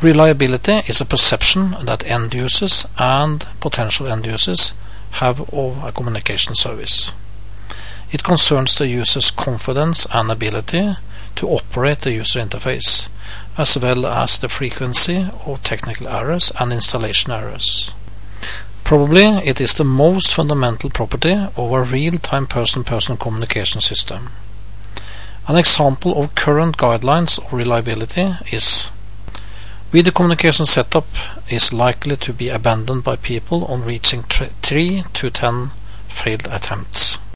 Reliability is a perception that end users and potential end users have of a communication service. It concerns the user's confidence and ability to operate the user interface, as well as the frequency of technical errors and installation errors. Probably it is the most fundamental property of a real-time person-to-person communication system. An example of current guidelines of reliability is: video communication setup is likely to be abandoned by people on reaching 3 to 10 failed attempts.